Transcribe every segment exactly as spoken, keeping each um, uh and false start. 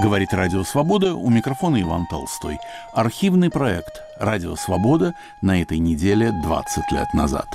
Говорит Радио Свобода, у микрофона Иван Толстой. Архивный проект «Радио Свобода» на этой неделе двадцать лет назад.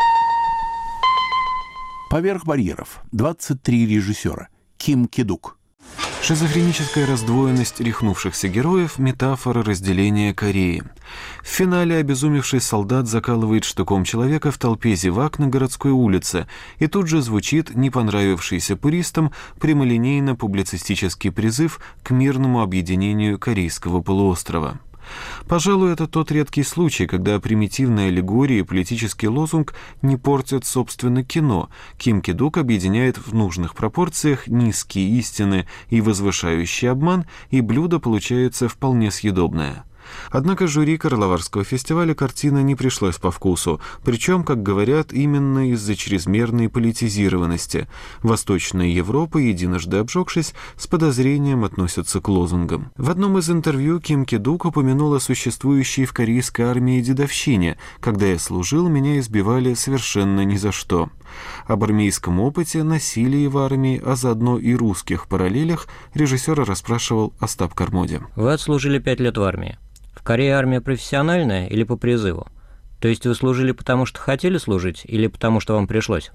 «Поверх барьеров» двадцать три режиссера. Ким Ки-дук. Шизофреническая раздвоенность рехнувшихся героев – метафора разделения Кореи. В финале обезумевший солдат закалывает штыком человека в толпе зевак на городской улице, и тут же звучит не понравившийся пуристам прямолинейно-публицистический призыв к мирному объединению Корейского полуострова. Пожалуй, это тот редкий случай, когда примитивная аллегория и политический лозунг не портят собственно кино. Ким Ки-дук объединяет в нужных пропорциях низкие истины и возвышающий обман, и блюдо получается вполне съедобное. Однако жюри Карловарского фестиваля картина не пришлась по вкусу, причем, как говорят, именно из-за чрезмерной политизированности. Восточная Европа, единожды обжегшись, с подозрением относятся к лозунгам. В одном из интервью Ким Ки-дук упомянул о существующей в корейской армии дедовщине: «Когда я служил, меня избивали совершенно ни за что». Об армейском опыте, насилии в армии, а заодно и русских параллелях режиссера расспрашивал Остап Кармоди. Вы отслужили пять лет в армии. В Корее армия профессиональная или по призыву? То есть вы служили потому, что хотели служить, или потому, что вам пришлось?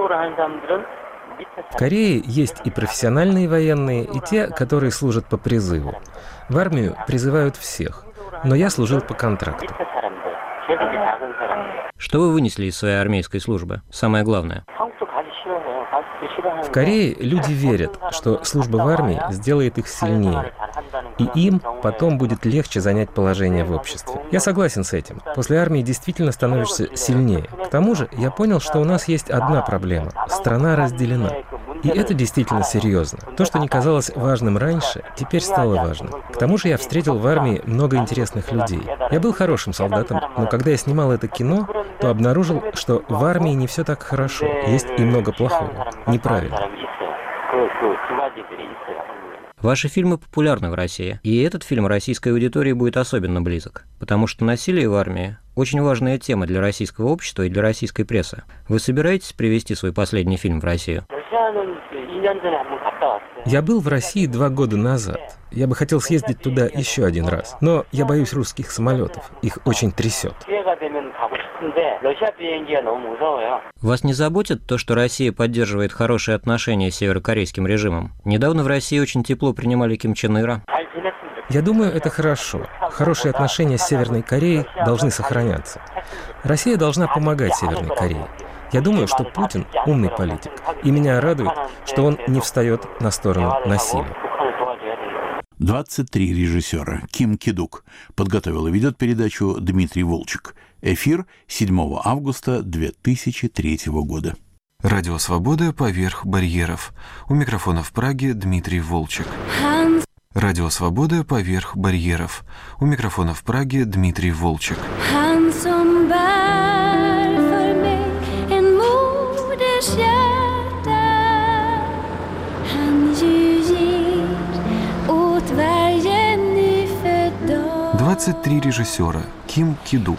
В Корее есть и профессиональные военные, и те, которые служат по призыву. В армию призывают всех, но я служил по контракту. Что вы вынесли из своей армейской службы? Самое главное. В Корее люди верят, что служба в армии сделает их сильнее, и им потом будет легче занять положение в обществе. Я согласен с этим. После армии действительно становишься сильнее. К тому же я понял, что у нас есть одна проблема – страна разделена. И это действительно серьезно. То, что не казалось важным раньше, теперь стало важным. К тому же я встретил в армии много интересных людей. Я был хорошим солдатом, но когда я снимал это кино, то обнаружил, что в армии не все так хорошо, есть и много плохого, неправильно. Ваши фильмы популярны в России, и этот фильм российской аудитории будет особенно близок, потому что насилие в армии – очень важная тема для российского общества и для российской прессы. Вы собираетесь привезти свой последний фильм в Россию? Я был в России два года назад. Я бы хотел съездить туда еще один раз. Но я боюсь русских самолетов. Их очень трясет. Вас не заботит то, что Россия поддерживает хорошие отношения с северокорейским режимом? Недавно в России очень тепло принимали Ким Чен Ира. Я думаю, это хорошо. Хорошие отношения с Северной Кореей должны сохраняться. Россия должна помогать Северной Корее. Я думаю, что Путин умный политик, и меня радует, что он не встает на сторону насилия. двадцать три режиссера. Ким Ки-дук. Подготовил и ведет передачу Дмитрий Волчек. Эфир седьмого августа две тысячи третьего года. Радио Свобода «Поверх барьеров». У микрофона в Праге Дмитрий Волчек. Радио Свобода «Поверх барьеров». У микрофона в Праге Дмитрий Волчек. двадцать три режиссера. Ким Ки-дук.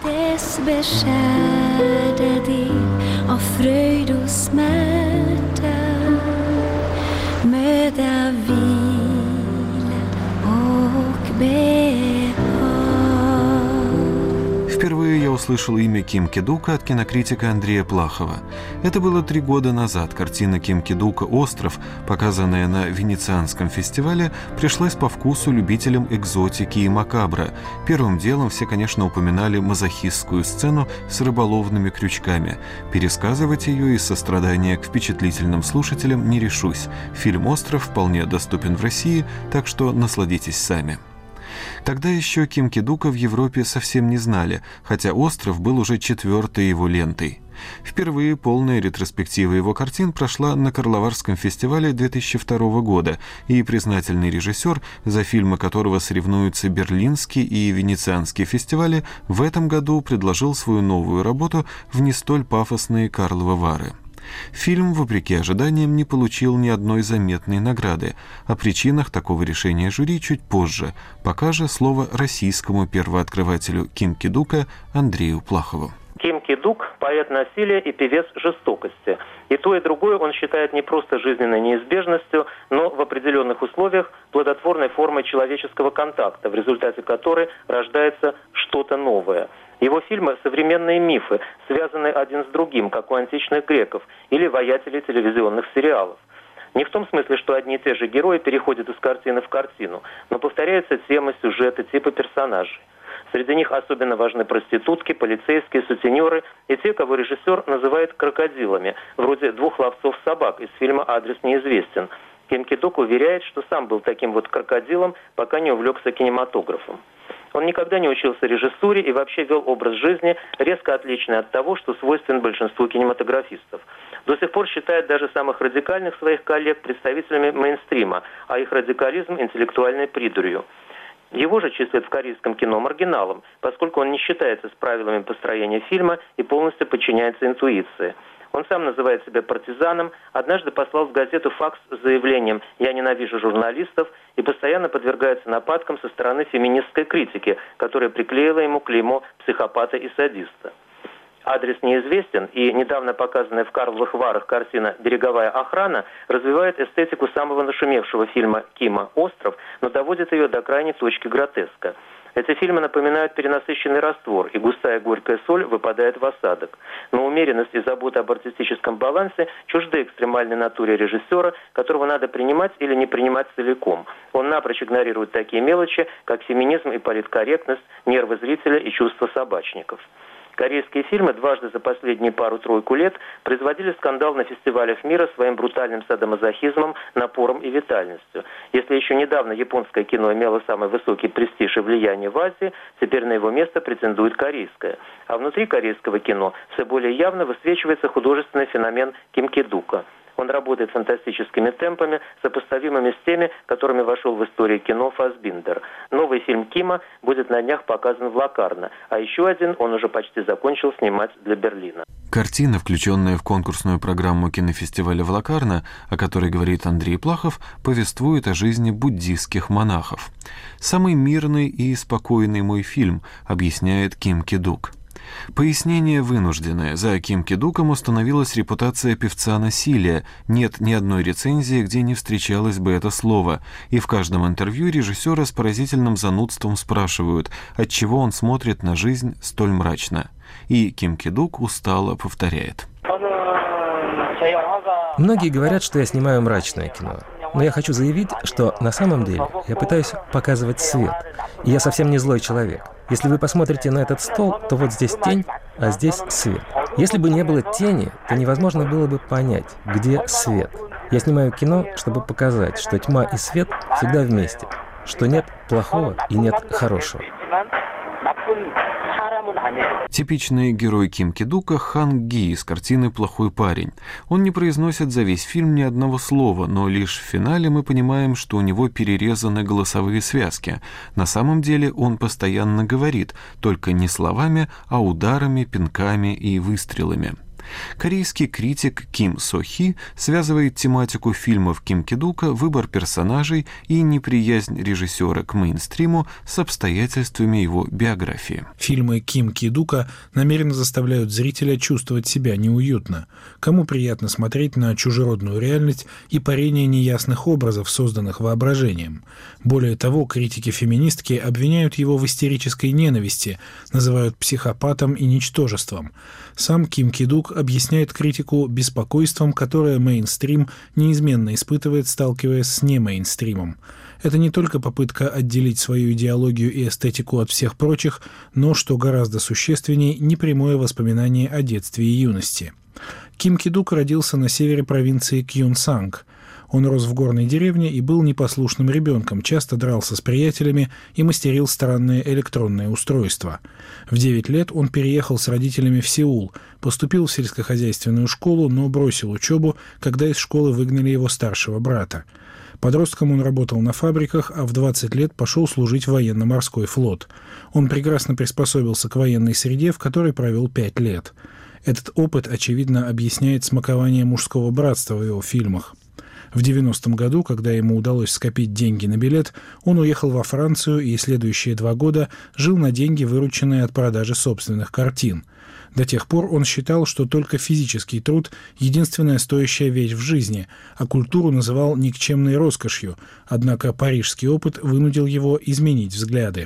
Впервые я услышал имя Ким Ки-дука от кинокритика Андрея Плахова. Это было три года назад. Картина Ким Ки-дука «Остров», показанная на Венецианском фестивале, пришлась по вкусу любителям экзотики и макабра. Первым делом все, конечно, упоминали мазохистскую сцену с рыболовными крючками. Пересказывать ее из сострадания к впечатлительным слушателям не решусь. Фильм «Остров» вполне доступен в России, так что насладитесь сами. Тогда еще Ким Ки-дука в Европе совсем не знали, хотя «Остров» был уже четвертой его лентой. Впервые полная ретроспектива его картин прошла на Карловарском фестивале две тысячи второго года, и признательный режиссер, за фильмы которого соревнуются Берлинский и Венецианский фестивали, в этом году предложил свою новую работу в не столь пафосные Карловы Вары. Фильм, вопреки ожиданиям, не получил ни одной заметной награды. О причинах такого решения жюри чуть позже. Пока же слово российскому первооткрывателю Ким Ки-дука Андрею Плахову. Ким Ки-дук – поэт насилия и певец жестокости. И то, и другое он считает не просто жизненной неизбежностью, но в определенных условиях плодотворной формой человеческого контакта, в результате которой рождается что-то новое. Его фильмы – современные мифы, связанные один с другим, как у античных греков или воятелей телевизионных сериалов. Не в том смысле, что одни и те же герои переходят из картины в картину, но повторяются темы, сюжеты, типы персонажей. Среди них особенно важны проститутки, полицейские, сутенеры и те, кого режиссер называет крокодилами, вроде двух ловцов собак из фильма «Адрес неизвестен». Ким Ки-дук уверяет, что сам был таким вот крокодилом, пока не увлекся кинематографом. Он никогда не учился режиссуре и вообще вел образ жизни, резко отличный от того, что свойствен большинству кинематографистов. До сих пор считает даже самых радикальных своих коллег представителями мейнстрима, а их радикализм интеллектуальной придурью. Его же числят в корейском кино маргиналом, поскольку он не считается с правилами построения фильма и полностью подчиняется интуиции. Он сам называет себя партизаном, однажды послал в газету факс с заявлением «Я ненавижу журналистов» и постоянно подвергается нападкам со стороны феминистской критики, которая приклеила ему клеймо психопата и садиста. «Адрес неизвестен», и недавно показанная в Карловых Варах картина «Береговая охрана» развивает эстетику самого нашумевшего фильма Кима «Остров», но доводит ее до крайней точки гротеска. Эти фильмы напоминают перенасыщенный раствор, и густая горькая соль выпадает в осадок. Но умеренность и забота об артистическом балансе чужды экстремальной натуре режиссера, которого надо принимать или не принимать целиком. Он напрочь игнорирует такие мелочи, как феминизм и политкорректность, нервы зрителя и чувства собачников. Корейские фильмы дважды за последние пару-тройку лет производили скандал на фестивалях мира своим брутальным садомазохизмом, напором и витальностью. Если еще недавно японское кино имело самый высокий престиж и влияние в Азии, теперь на его место претендует корейское. А внутри корейского кино все более явно высвечивается художественный феномен Ким Ки-дука. Он работает фантастическими темпами, сопоставимыми с теми, которыми вошел в историю кино Фассбиндер. Новый фильм Кима будет на днях показан в Локарно, а еще один он уже почти закончил снимать для Берлина. Картина, включенная в конкурсную программу кинофестиваля в Локарно, о которой говорит Андрей Плахов, повествует о жизни буддистских монахов. «Самый мирный и спокойный мой фильм», объясняет Ким Ки-дук. Пояснение вынужденное. За Ким Ки-дуком установилась репутация певца насилия. Нет ни одной рецензии, где не встречалось бы это слово. И в каждом интервью режиссера с поразительным занудством спрашивают, отчего он смотрит на жизнь столь мрачно. И Ким Ки-дук устало повторяет. Многие говорят, что я снимаю мрачное кино. Но я хочу заявить, что на самом деле я пытаюсь показывать свет. И я совсем не злой человек. Если вы посмотрите на этот стол, то вот здесь тень, а здесь свет. Если бы не было тени, то невозможно было бы понять, где свет. Я снимаю кино, чтобы показать, что тьма и свет всегда вместе, что нет плохого и нет хорошего. Типичный герой Ким Ки-дука Хан Ги из картины «Плохой парень». Он не произносит за весь фильм ни одного слова, но лишь в финале мы понимаем, что у него перерезаны голосовые связки. На самом деле он постоянно говорит, только не словами, а ударами, пинками и выстрелами. Корейский критик Ким Со-хи связывает тематику фильмов Ким Ки-дука, выбор персонажей и неприязнь режиссера к мейнстриму с обстоятельствами его биографии. Фильмы Ким Ки-дука намеренно заставляют зрителя чувствовать себя неуютно. Кому приятно смотреть на чужеродную реальность и парение неясных образов, созданных воображением. Более того, критики-феминистки обвиняют его в истерической ненависти, называют психопатом и ничтожеством. Сам Ким Ки-дук объясняет критику беспокойством, которое мейнстрим неизменно испытывает, сталкиваясь с немейнстримом. Это не только попытка отделить свою идеологию и эстетику от всех прочих, но, что гораздо существеннее, непрямое воспоминание о детстве и юности. Ким Ки-дук родился на севере провинции Кьонсанг. Он рос в горной деревне и был непослушным ребенком, часто дрался с приятелями и мастерил странные электронные устройства. В девять лет он переехал с родителями в Сеул, поступил в сельскохозяйственную школу, но бросил учебу, когда из школы выгнали его старшего брата. Подростком он работал на фабриках, а в двадцать лет пошел служить в военно-морской флот. Он прекрасно приспособился к военной среде, в которой провел пять лет. Этот опыт, очевидно, объясняет смакование мужского братства в его фильмах. В девяностом году, когда ему удалось скопить деньги на билет, он уехал во Францию и следующие два года жил на деньги, вырученные от продажи собственных картин. До тех пор он считал, что только физический труд – единственная стоящая вещь в жизни, а культуру называл никчемной роскошью, однако парижский опыт вынудил его изменить взгляды.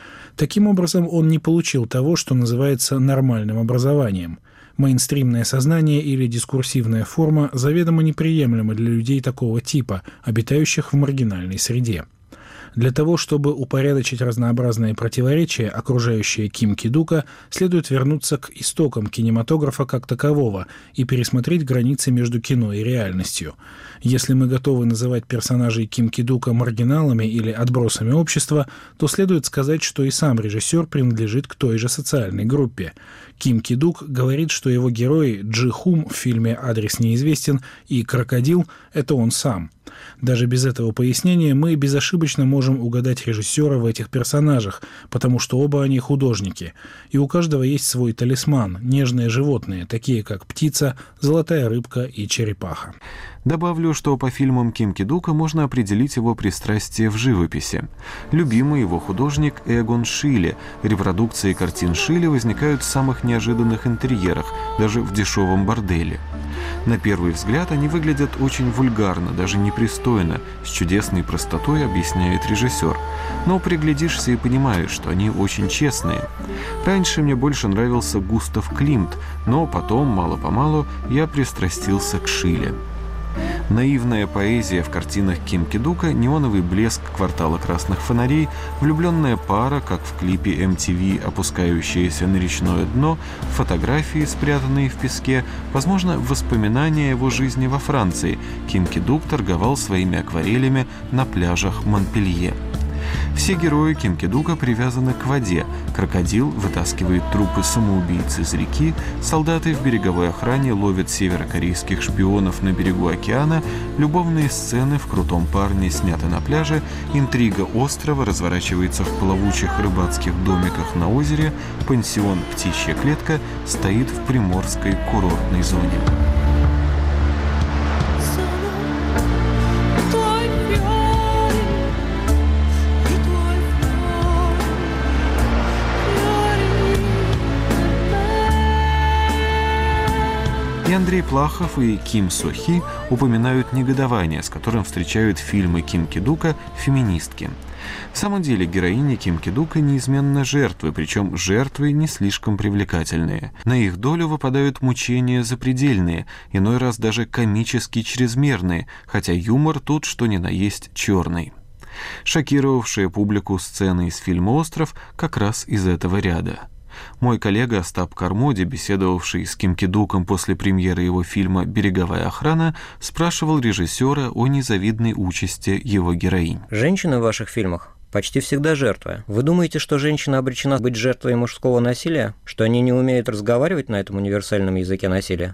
Таким образом, он не получил того, что называется нормальным образованием. Мейнстримное сознание или дискурсивная форма заведомо неприемлемы для людей такого типа, обитающих в маргинальной среде. Для того, чтобы упорядочить разнообразные противоречия, окружающие Ким Ки-дука, следует вернуться к истокам кинематографа как такового и пересмотреть границы между кино и реальностью. Если мы готовы называть персонажей Ким Ки-дука маргиналами или отбросами общества, то следует сказать, что и сам режиссер принадлежит к той же социальной группе. Ким Ки-дук говорит, что его герои Джи Хум в фильме «Адрес неизвестен» и «Крокодил» — это он сам. Даже без этого пояснения мы безошибочно можем угадать режиссера в этих персонажах, потому что оба они художники, и у каждого есть свой талисман, нежные животные, такие как птица, золотая рыбка и черепаха. Добавлю, что по фильмам Ким Ки-дука можно определить его пристрастие в живописи. Любимый его художник Эгон Шиле. Репродукции картин Шиле возникают в самых неожиданных интерьерах, даже в дешевом борделе. На первый взгляд они выглядят очень вульгарно, даже непристойно, с чудесной простотой, объясняет режиссер. Но приглядишься и понимаешь, что они очень честные. Раньше мне больше нравился Густав Климт, но потом, мало-помалу, я пристрастился к Шиле. Наивная поэзия в картинах Ким Ки-дука, неоновый блеск квартала красных фонарей, влюбленная пара, как в клипе эм ти ви, опускающаяся на речное дно, фотографии, спрятанные в песке, возможно, воспоминания о его жизни во Франции. Ким Ки-дук торговал своими акварелями на пляжах Монпелье. Все герои Ким Ки-дука привязаны к воде. Крокодил вытаскивает трупы самоубийц из реки, солдаты в береговой охране ловят северокорейских шпионов на берегу океана, любовные сцены в «Крутом парне» сняты на пляже, интрига острова разворачивается в плавучих рыбацких домиках на озере, пансион «Птичья клетка» стоит в приморской курортной зоне. И Андрей Плахов, и Ким Со Хи упоминают негодование, с которым встречают фильмы Ким Ки-дука феминистки. В самом деле героини Ким Ки-дука неизменно жертвы, причем жертвы не слишком привлекательные. На их долю выпадают мучения запредельные, иной раз даже комически чрезмерные, хотя юмор тут что ни на есть черный. Шокировавшие публику сцены из фильма «Остров» как раз из этого ряда. Мой коллега Остап Кармоди, беседовавший с Ким Ки-дуком после премьеры его фильма «Береговая охрана», спрашивал режиссера о незавидной участи его героинь. Женщины в ваших фильмах почти всегда жертвы. Вы думаете, что женщина обречена быть жертвой мужского насилия? Что они не умеют разговаривать на этом универсальном языке насилия?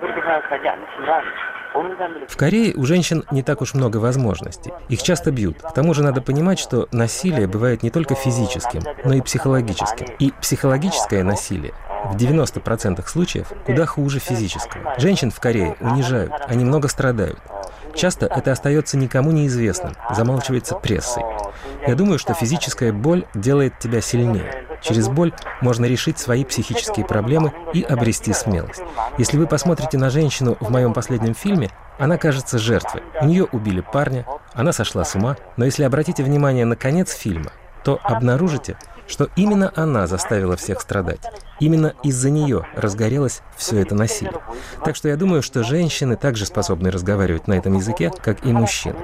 В Корее у женщин не так уж много возможностей. Их часто бьют. К тому же надо понимать, что насилие бывает не только физическим, но и психологическим. И психологическое насилие в девяноста процентах случаев куда хуже физического. Женщин в Корее унижают, они много страдают. Часто это остается никому неизвестным, замалчивается прессой. Я думаю, что физическая боль делает тебя сильнее. Через боль можно решить свои психические проблемы и обрести смелость. Если вы посмотрите на женщину в моем последнем фильме, она кажется жертвой. У нее убили парня, она сошла с ума. Но если обратите внимание на конец фильма, то обнаружите, что именно она заставила всех страдать. Именно из-за нее разгорелось все это насилие. Так что я думаю, что женщины также способны разговаривать на этом языке, как и мужчины.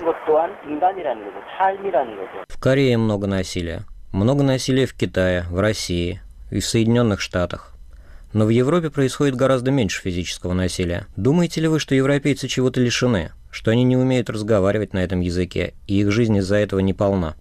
В Корее много насилия. Много насилия в Китае, в России и в Соединенных Штатах. Но в Европе происходит гораздо меньше физического насилия. Думаете ли вы, что европейцы чего-то лишены? Что они не умеют разговаривать на этом языке, и их жизнь из-за этого не полна?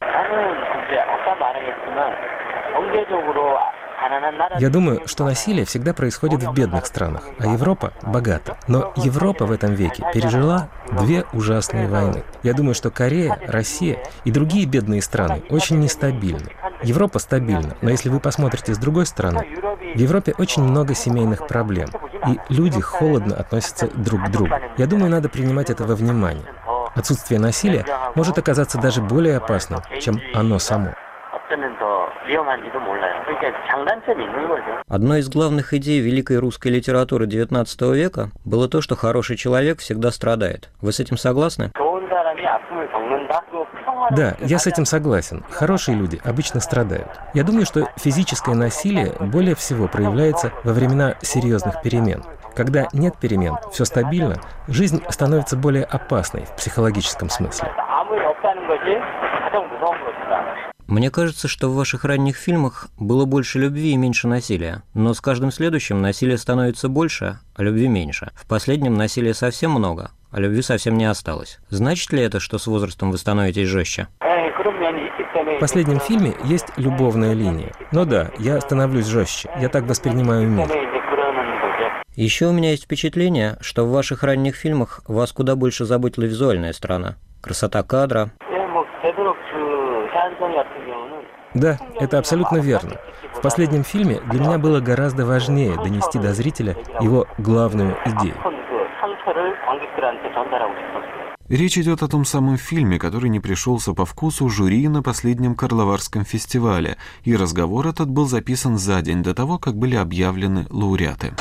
Я думаю, что насилие всегда происходит в бедных странах, а Европа богата. Но Европа в этом веке пережила две ужасные войны. Я думаю, что Корея, Россия и другие бедные страны очень нестабильны. Европа стабильна, но если вы посмотрите с другой стороны, в Европе очень много семейных проблем, и люди холодно относятся друг к другу. Я думаю, надо принимать это во внимание. Отсутствие насилия может оказаться даже более опасным, чем оно само. Одной из главных идей великой русской литературы девятнадцатого века было то, что хороший человек всегда страдает. Вы с этим согласны? Да, я с этим согласен. Хорошие люди обычно страдают. Я думаю, что физическое насилие более всего проявляется во времена серьезных перемен. Когда нет перемен, все стабильно, жизнь становится более опасной в психологическом смысле. Мне кажется, что в ваших ранних фильмах было больше любви и меньше насилия. Но с каждым следующим насилие становится больше, а любви меньше. В последнем насилия совсем много, а любви совсем не осталось. Значит ли это, что с возрастом вы становитесь жестче? В последнем фильме есть любовная линия. Но да, я становлюсь жестче. Я так воспринимаю мир. Еще у меня есть впечатление, что в ваших ранних фильмах вас куда больше заботила визуальная сторона. Красота кадра. Да, это абсолютно верно. В последнем фильме для меня было гораздо важнее донести до зрителя его главную идею. Речь идет о том самом фильме, который не пришелся по вкусу жюри на последнем Карловарском фестивале, и разговор этот был записан за день до того, как были объявлены лауреаты.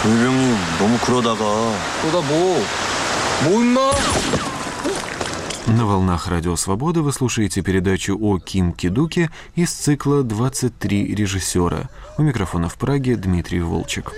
На волнах Радио Свобода вы слушаете передачу о Ким Ки-дуке из цикла «двадцать три режиссера». У микрофона в Праге Дмитрий Волчек.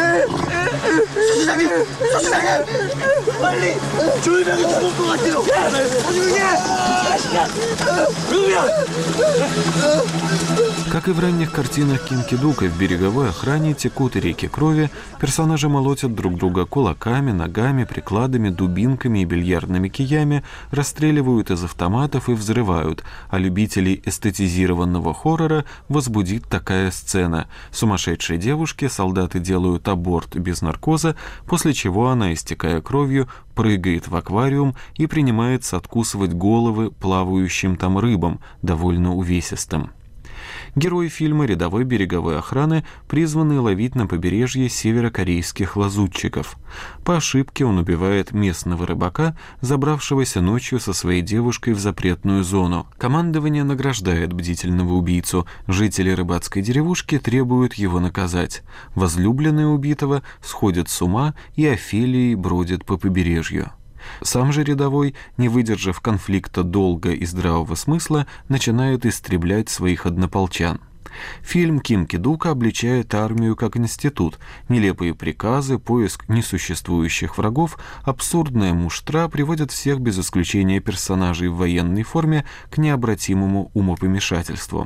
Как и в ранних картинах Ким Ки-дука, в «Береговой охране» текут реки крови, персонажи молотят друг друга кулаками, ногами, прикладами, дубинками и бильярдными киями, расстреливают из автоматов и взрывают, а любителей эстетизированного хоррора возбудит такая сцена. Сумасшедшей девушке солдаты делают аборт без наркоза, после чего она, истекая кровью, прыгает в аквариум и принимается откусывать головы плавающим там рыбам, довольно увесистым. Герои фильма рядовой береговой охраны призваны ловить на побережье северокорейских лазутчиков. По ошибке он убивает местного рыбака, забравшегося ночью со своей девушкой в запретную зону. Командование награждает бдительного убийцу. Жители рыбацкой деревушки требуют его наказать. Возлюбленные убитого сходят с ума и Офелией бродят по побережью. Сам же рядовой, не выдержав конфликта долга и здравого смысла, начинает истреблять своих однополчан. Фильм Ким Ки-дука обличает армию как институт. Нелепые приказы, поиск несуществующих врагов, абсурдная муштра приводят всех без исключения персонажей в военной форме к необратимому умопомешательству.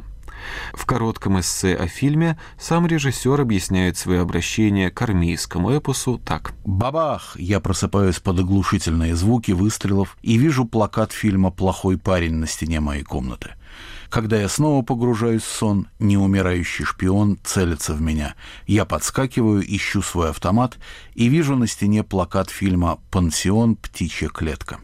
В коротком эссе о фильме сам режиссер объясняет свое обращение к армейскому эпосу так. Бабах! Я просыпаюсь под оглушительные звуки выстрелов и вижу плакат фильма «Плохой парень» на стене моей комнаты. Когда я снова погружаюсь в сон, неумирающий шпион целится в меня. Я подскакиваю, ищу свой автомат и вижу на стене плакат фильма «Пансион. Птичья клетка».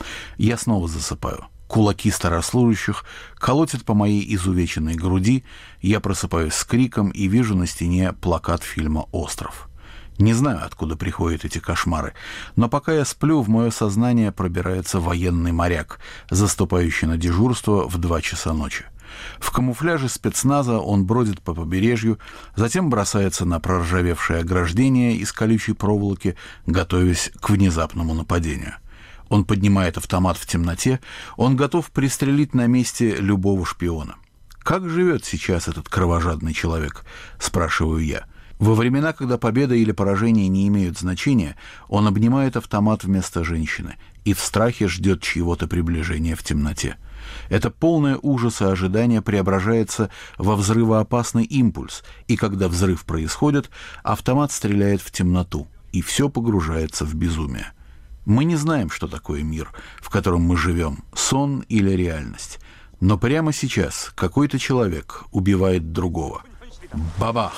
Я снова засыпаю. Кулаки старослужащих колотят по моей изувеченной груди, я просыпаюсь с криком и вижу на стене плакат фильма «Остров». Не знаю, откуда приходят эти кошмары, но пока я сплю, в мое сознание пробирается военный моряк, заступающий на дежурство в два часа ночи. В камуфляже спецназа он бродит по побережью, затем бросается на проржавевшее ограждение из колючей проволоки, готовясь к внезапному нападению. Он поднимает автомат в темноте, он готов пристрелить на месте любого шпиона. «Как живет сейчас этот кровожадный человек?» – спрашиваю я. Во времена, когда победа или поражение не имеют значения, он обнимает автомат вместо женщины и в страхе ждет чьего-то приближения в темноте. Это полное ужаса ожидание преображается во взрывоопасный импульс, и когда взрыв происходит, автомат стреляет в темноту, и все погружается в безумие. Мы не знаем, что такое мир, в котором мы живем, сон или реальность. Но прямо сейчас какой-то человек убивает другого. Бабах!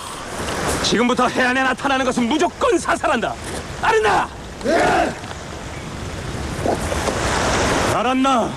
지금부터 해안에 나타나는 것은 무조건 사살한다. 알았나? 예! 알았나?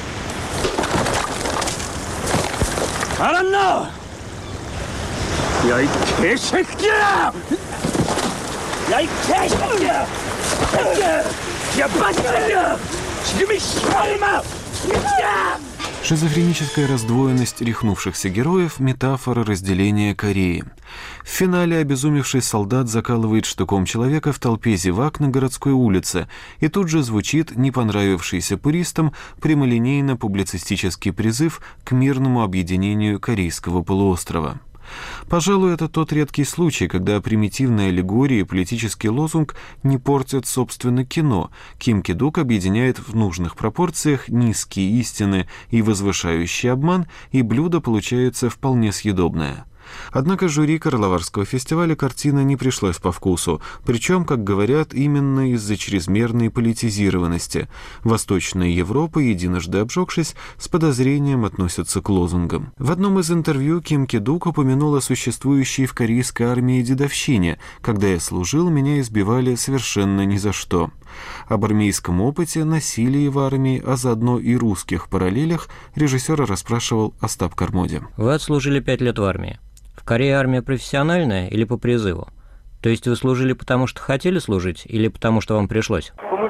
알았나? 야, 이 개새끼야! 야, 이 개새끼야! 새끼야! 야, 빠지라! 지금이 시간이마! 새끼야! Шизофреническая раздвоенность рехнувшихся героев – метафора разделения Кореи. В финале обезумевший солдат закалывает штыком человека в толпе зевак на городской улице, и тут же звучит не понравившийся пуристам прямолинейно-публицистический призыв к мирному объединению Корейского полуострова. Пожалуй, это тот редкий случай, когда примитивная аллегория и политический лозунг не портят, собственно, кино. Ким Ки-дук объединяет в нужных пропорциях низкие истины и возвышающий обман, и блюдо получается вполне съедобное. Однако жюри Карловарского фестиваля картина не пришлась по вкусу, причем, как говорят, именно из-за чрезмерной политизированности. Восточная Европа, единожды обжегшись, с подозрением относятся к лозунгам. В одном из интервью Ким Ки-дук упомянул о существующей в корейской армии дедовщине: «Когда я служил, меня избивали совершенно ни за что». Об армейском опыте, насилии в армии, а заодно и русских параллелях режиссера расспрашивал Остап Кармоди. Вы отслужили пять лет в армии. В Корее армия профессиональная или по призыву? То есть вы служили потому, что хотели служить, или потому, что вам пришлось?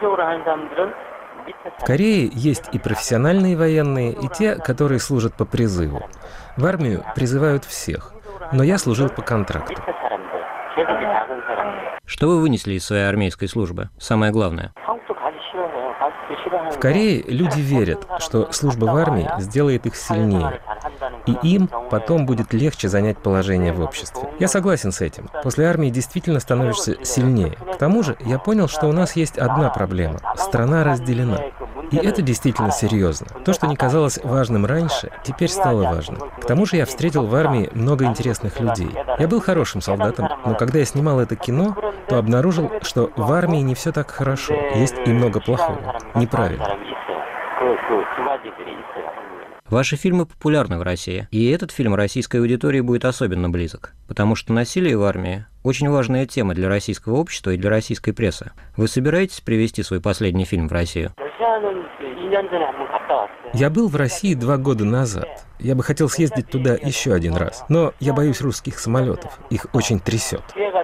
В Корее есть и профессиональные военные, и те, которые служат по призыву. В армию призывают всех, но я служил по контракту. Что вы вынесли из своей армейской службы? Самое главное. В Корее люди верят, что служба в армии сделает их сильнее, и им потом будет легче занять положение в обществе. Я согласен с этим. После армии действительно становишься сильнее. К тому же я понял, что у нас есть одна проблема – страна разделена. И это действительно серьезно. То, что не казалось важным раньше, теперь стало важным. К тому же я встретил в армии много интересных людей. Я был хорошим солдатом, но когда я снимал это кино, то обнаружил, что в армии не все так хорошо. Есть и много плохого. Неправильно. Ваши фильмы популярны в России, и этот фильм российской аудитории будет особенно близок, потому что насилие в армии – очень важная тема для российского общества и для российской прессы. Вы собираетесь привезти свой последний фильм в Россию? Я был в России два года назад. Я бы хотел съездить туда еще один раз. Но я боюсь русских самолетов. Их очень трясет.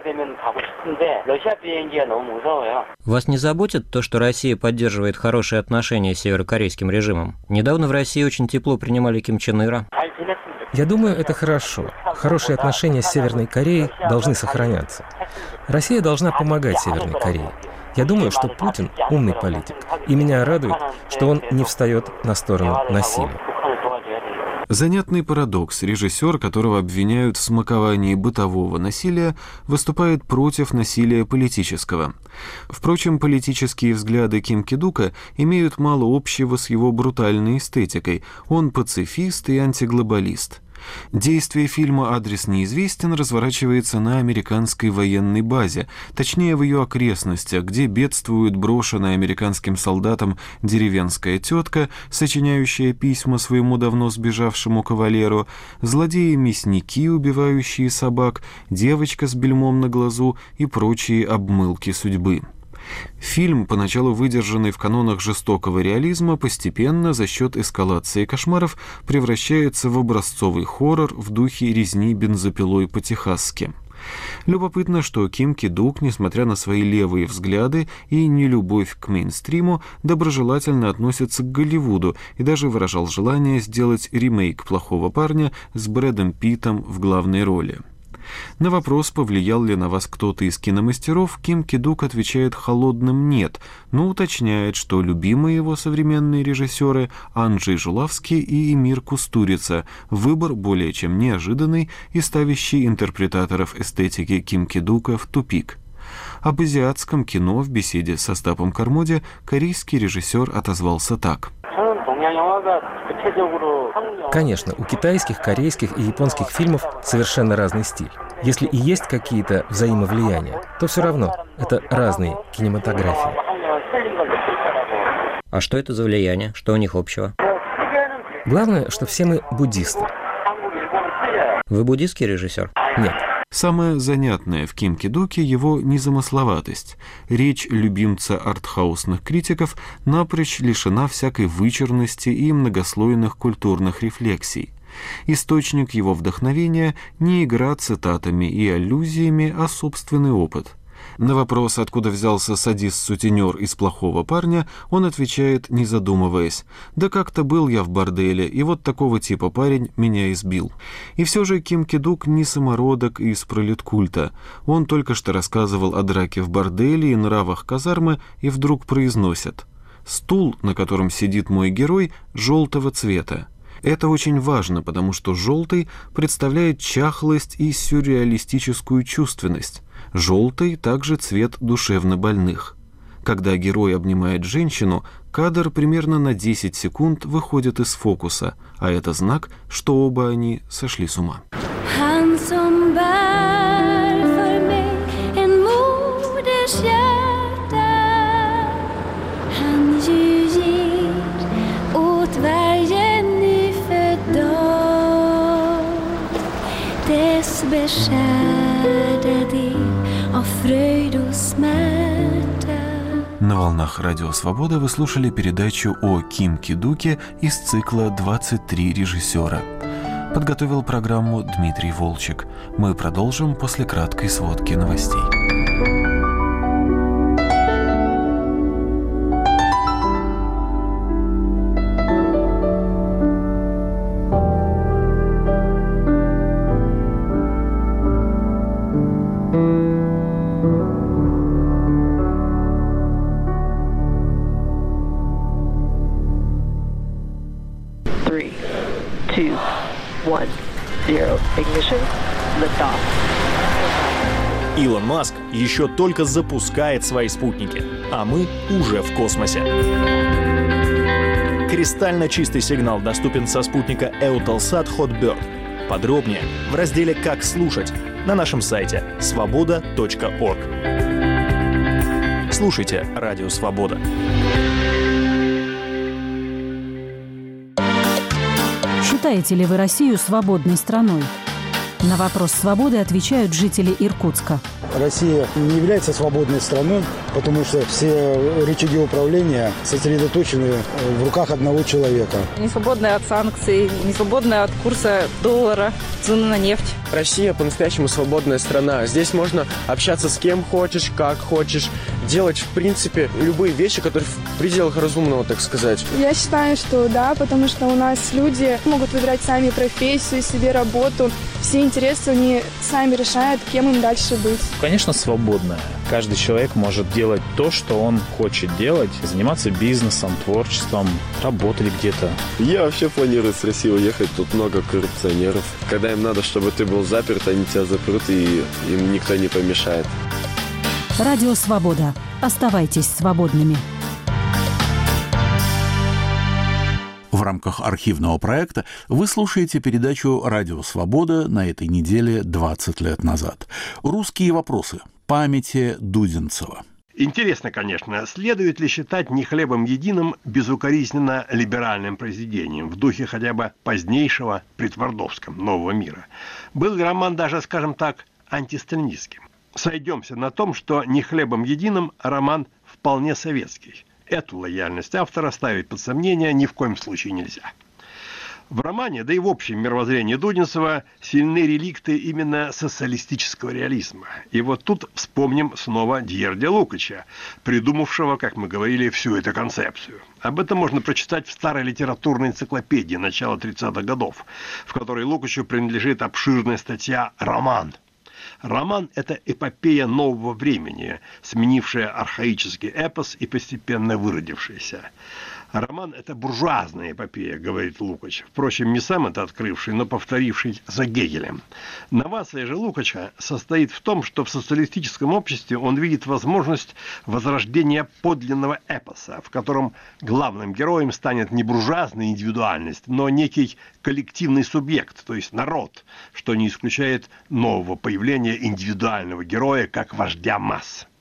Вас не заботит то, что Россия поддерживает хорошие отношения с северокорейским режимом? Недавно в России очень тепло принимали Ким Чен Ира. Я думаю, это хорошо. Хорошие отношения с Северной Кореей должны сохраняться. Россия должна помогать Северной Корее. Я думаю, что Путин умный политик, и меня радует, что он не встает на сторону насилия. Занятный парадокс. Режиссер, которого обвиняют в смаковании бытового насилия, выступает против насилия политического. Впрочем, политические взгляды Ким Ки-дука имеют мало общего с его брутальной эстетикой. Он пацифист и антиглобалист. Действие фильма «Адрес неизвестен» разворачивается на американской военной базе, точнее в ее окрестностях, где бедствует брошенная американским солдатам деревенская тетка, сочиняющая письма своему давно сбежавшему кавалеру, злодеи-мясники, убивающие собак, девочка с бельмом на глазу и прочие обмылки судьбы. Фильм, поначалу выдержанный в канонах жестокого реализма, постепенно за счет эскалации кошмаров превращается в образцовый хоррор в духе резни бензопилой по-техасски. Любопытно, что Ким Ки-дук, несмотря на свои левые взгляды и нелюбовь к мейнстриму, доброжелательно относится к Голливуду и даже выражал желание сделать ремейк «Плохого парня» с Брэдом Питтом в главной роли. На вопрос, повлиял ли на вас кто-то из киномастеров, Ким Ки-дук отвечает холодным «нет», но уточняет, что любимые его современные режиссеры Анджей Жулавский и Эмир Кустурица – выбор более чем неожиданный и ставящий интерпретаторов эстетики Ким Ки-дука в тупик. Об азиатском кино в беседе с Остапом Кармоди корейский режиссер отозвался так. Конечно, у китайских, корейских и японских фильмов совершенно разный стиль. Если и есть какие-то взаимовлияния, то все равно это разные кинематографии. А что это за влияние? Что у них общего? Главное, что все мы буддисты. Вы буддистский режиссер? Нет. Самое занятное в Ким Ки-дуке его незамысловатость. Речь любимца артхаусных критиков напрочь лишена всякой вычурности и многослойных культурных рефлексий. Источник его вдохновения не игра цитатами и аллюзиями, а собственный опыт. На вопрос, откуда взялся садист-сутенер из «Плохого парня», он отвечает, не задумываясь: «Да как-то был я в борделе, и вот такого типа парень меня избил». И все же Ким Ки-дук не самородок из пролеткульта. Он только что рассказывал о драке в борделе и нравах казармы, и вдруг произносит: «Стул, на котором сидит мой герой, желтого цвета». Это очень важно, потому что желтый представляет чахлость и сюрреалистическую чувственность. Желтый также цвет душевнобольных. Когда герой обнимает женщину, кадр примерно на десять секунд выходит из фокуса, а это знак, что оба они сошли с ума. На волнах Радио Свобода вы слушали передачу о Ким Ки-дуке из цикла «двадцать три режиссера». Подготовил программу Дмитрий Волчек. Мы продолжим после краткой сводки новостей. Илон Маск еще только запускает свои спутники, а мы уже в космосе. Кристально чистый сигнал доступен со спутника Eutelsat Hotbird. Подробнее в разделе «Как слушать» на нашем сайте свобода точка орг. Слушайте Радио Свобода. Считаете ли вы Россию свободной страной? На вопрос свободы отвечают жители Иркутска. Россия не является свободной страной, потому что все рычаги управления сосредоточены в руках одного человека. Не свободная от санкций, не свободная от курса доллара, цены на нефть. Россия по-настоящему свободная страна. Здесь можно общаться с кем хочешь, как хочешь, делать, в принципе, любые вещи, которые в пределах разумного, так сказать. Я считаю, что да, потому что у нас люди могут выбирать сами профессию, себе работу. Все интересы они сами решают, кем им дальше быть. Конечно, свободная. Каждый человек может делать то, что он хочет делать, заниматься бизнесом, творчеством, работать где-то. Я вообще планирую с России уехать, тут много коррупционеров. Когда им надо, чтобы ты был заперт, они тебя запрут, и им никто не помешает. Радио Свобода. Оставайтесь свободными. В рамках архивного проекта вы слушаете передачу «Радио Свобода» на этой неделе двадцать лет назад. «Русские вопросы. Памяти Дудинцева». Интересно, конечно, следует ли считать «Не хлебом единым» безукоризненно либеральным произведением в духе хотя бы позднейшего при Твардовском «Нового мира». Был ли роман даже, скажем так, антисталинистским? Сойдемся на том, что «Не хлебом единым» роман вполне советский. Эту лояльность автора ставить под сомнение ни в коем случае нельзя. В романе, да и в общем мировоззрении Дудинцева, сильны реликты именно социалистического реализма. И вот тут вспомним снова Дьердя Лукача, придумавшего, как мы говорили, всю эту концепцию. Об этом можно прочитать в старой литературной энциклопедии начала тридцатых годов, в которой Лукачу принадлежит обширная статья «Роман». Роман – это эпопея нового времени, сменившая архаический эпос и постепенно выродившаяся. Роман – это буржуазная эпопея, говорит Лукач. Впрочем, не сам это открывший, но повторивший за Гегелем. Новация же Лукача состоит в том, что в социалистическом обществе он видит возможность возрождения подлинного эпоса, в котором главным героем станет не буржуазная индивидуальность, но некий коллективный субъект, то есть народ, что не исключает нового появления индивидуального героя как вождя масс.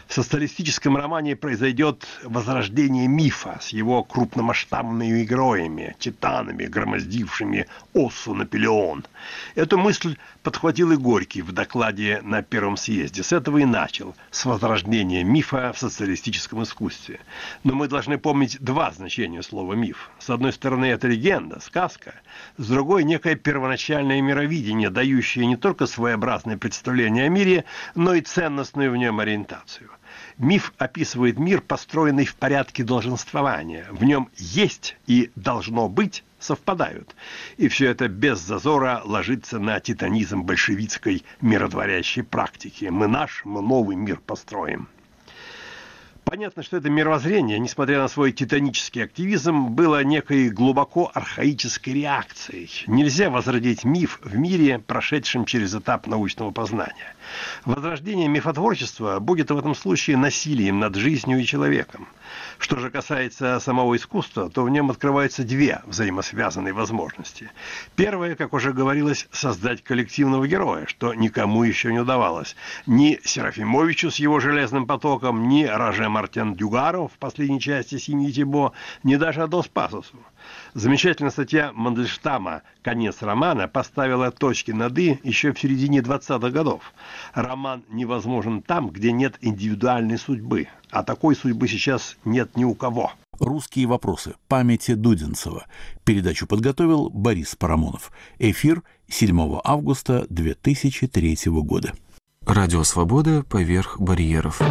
В социалистическом романе произойдет возрождение мифа с его крупномасштабными героями, титанами, громоздившими Оссу на Пелеон. Эту мысль подхватил и Горький в докладе на Первом съезде. С этого и начал, с возрождения мифа в социалистическом искусстве. Но мы должны помнить два значения слова «миф». С одной стороны, это легенда, сказка. С другой, некое первоначальное мировидение, дающее не только своеобразное представление о мире, но и ценностную в нем ориентацию. Миф описывает мир, построенный в порядке долженствования. В нем есть и должно быть совпадают. И все это без зазора ложится на титанизм большевистской миротворящей практики. Мы наш, мы новый мир построим. Понятно, что это мировоззрение, несмотря на свой титанический активизм, было некой глубоко архаической реакцией. Нельзя возродить миф в мире, прошедшем через этап научного познания. Возрождение мифотворчества будет в этом случае насилием над жизнью и человеком. Что же касается самого искусства, то в нем открываются две взаимосвязанные возможности. Первая, как уже говорилось, создать коллективного героя, что никому еще не удавалось. Ни Серафимовичу с его «Железным потоком», ни Роже Мартен-Дюгару в последней части «Семьи Тибо», ни даже Адос Пасосу. Замечательная статья Мандельштама «Конец романа» поставила точки над «и» еще в середине двадцатых годов. Роман невозможен там, где нет индивидуальной судьбы. А такой судьбы сейчас нет ни у кого. «Русские вопросы. Памяти Дудинцева». Передачу подготовил Борис Парамонов. Эфир седьмого августа две тысячи третьего года. Радио «Свобода» поверх барьеров.